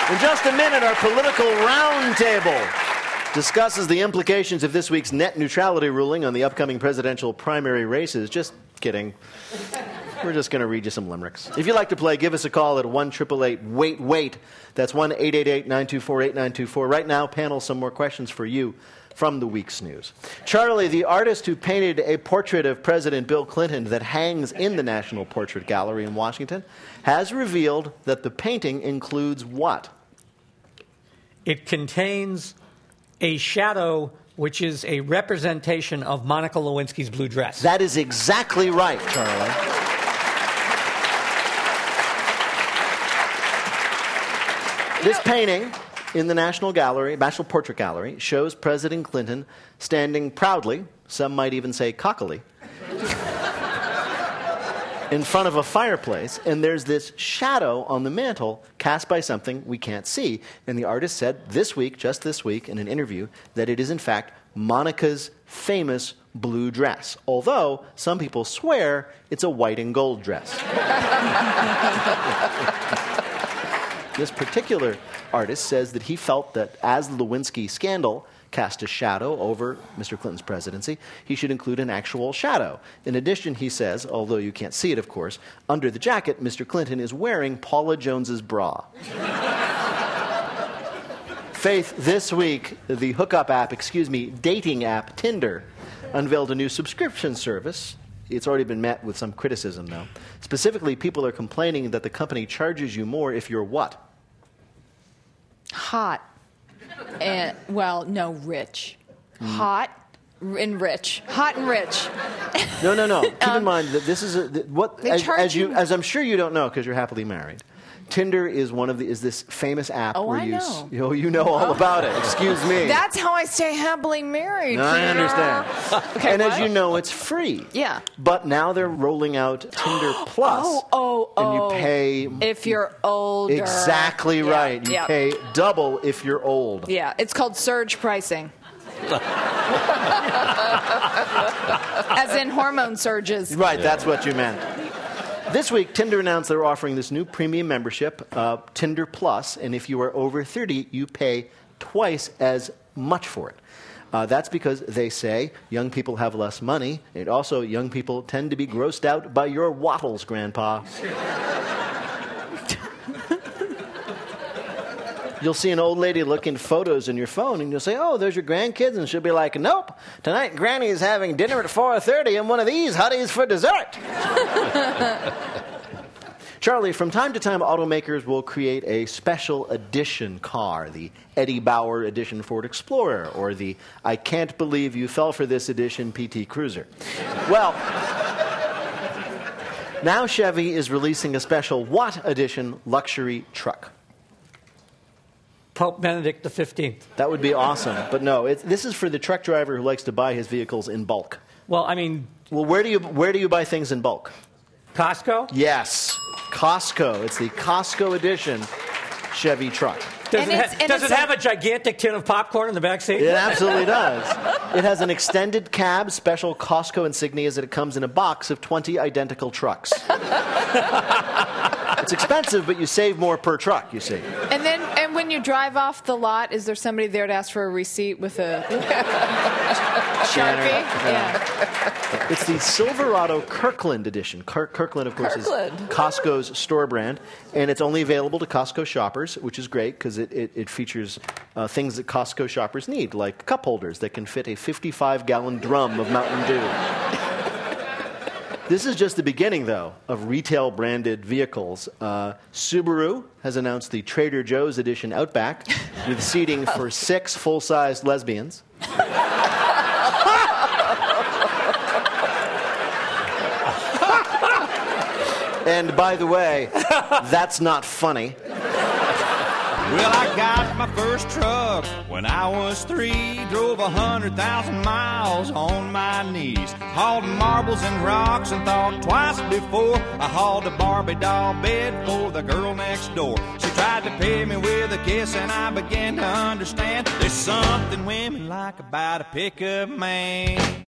In just a minute, our political roundtable discusses the implications of this week's net neutrality ruling on the upcoming presidential primary races. Just kidding. We're just going to read you some limericks. If you'd like to play, give us a call at 1-888-WAIT-WAIT. That's 1-888-924-8924. Right now, panel, some more questions for you from the week's news. Charlie, the artist who painted a portrait of President Bill Clinton that hangs in the National Portrait Gallery in Washington, has revealed that the painting includes what? It contains a shadow which is a representation of Monica Lewinsky's blue dress. That is exactly right, Charlie. This painting in the National Portrait Gallery shows President Clinton standing proudly, some might even say cockily, in front of a fireplace, and there's this shadow on the mantle cast by something we can't see. And the artist said just this week, in an interview, that it is in fact Monica's famous blue dress, although some people swear it's a white and gold dress. This particular artist says that he felt that as the Lewinsky scandal cast a shadow over Mr. Clinton's presidency, he should include an actual shadow. In addition, he says, although you can't see it, of course, under the jacket, Mr. Clinton is wearing Paula Jones's bra. Faith, this week, the dating app Tinder unveiled a new subscription service. It's already been met with some criticism, though. Specifically, people are complaining that the company charges you more if you're what? Hot. And, well, no, rich. Hot and rich. Hot and rich. No. Keep in mind that this is as I'm sure you don't know because you're happily married. Tinder is this famous app where I know. You know all about it. Excuse me. That's how I stay happily married. No, I understand. Okay, and as you know, it's free. Yeah. But now they're rolling out Tinder Plus. And you pay if you're older. Exactly right. You pay double if you're old. Yeah, it's called surge pricing. As in hormone surges. Right, that's what you meant. This week, Tinder announced they're offering this new premium membership, Tinder Plus, and if you are over 30, you pay twice as much for it. That's because they say young people have less money, and also young people tend to be grossed out by your wattles, Grandpa. You'll see an old lady looking photos in your phone, and you'll say, oh, there's your grandkids, and she'll be like, nope, tonight Granny is having dinner at 4:30 and one of these hotties for dessert. Charlie, from time to time, automakers will create a special edition car, the Eddie Bauer edition Ford Explorer, or the I Can't Believe You Fell for This edition PT Cruiser. Well, now Chevy is releasing a special what edition luxury truck? Pope Benedict XV. That would be awesome. But no, this is for the truck driver who likes to buy his vehicles in bulk. Well, I mean... Well, where do you buy things in bulk? Costco? Yes. Costco. It's the Costco edition Chevy truck. Does it have a gigantic tin of popcorn in the back seat? It absolutely does. It has an extended cab, special Costco insignias that it comes in a box of 20 identical trucks. It's expensive, but you save more per truck, you see. And when you drive off the lot, is there somebody there to ask for a receipt with a Sharpie? Yeah. It's the Silverado Kirkland edition. Kirkland, of course, is Costco's store brand, and it's only available to Costco shoppers, which is great because it features things that Costco shoppers need, like cup holders that can fit a 55-gallon drum of Mountain Dew. This is just the beginning, though, of retail-branded vehicles. Subaru has announced the Trader Joe's edition Outback with seating for 6 full-sized lesbians. And by the way, that's not funny. Well, I got my first truck when I was 3. Drove 100,000 miles on my knees. Hauled marbles and rocks and thought twice before I hauled a Barbie doll bed for the girl next door. She tried to pay me with a kiss and I began to understand there's something women like about a pickup man.